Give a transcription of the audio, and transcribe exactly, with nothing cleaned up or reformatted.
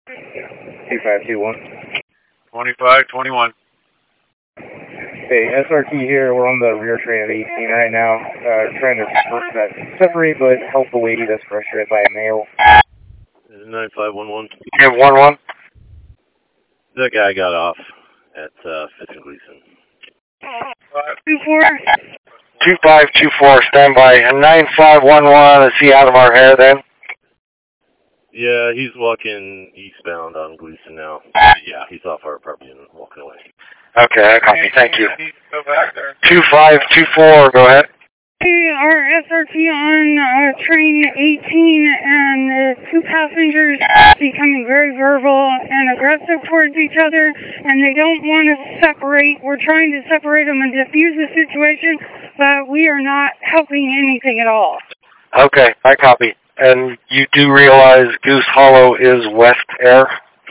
two five two one. twenty-five twenty-one. Hey, S R T here. We're on the rear train of eighteen right now. Uh, trying to uh, separate but help a lady that's frustrated by a male. nine five one one. Yeah, one one. That guy got off at uh, Fifth and Gleason. Two four. Two five two four. Stand by. Nine five one one. Is he out of our hair then? Yeah, he's walking eastbound on Gleason now. Yeah, he's off our property and walking away. Okay, I copy. Thank you. Two five two four. Go ahead. We are S R T on uh, train eighteen, and uh, two passengers becoming very verbal and aggressive towards each other, and they don't want to separate. We're trying to separate them and diffuse the situation, but we are not helping anything at all. Okay, I copy. And you do realize Goose Hollow is West Air?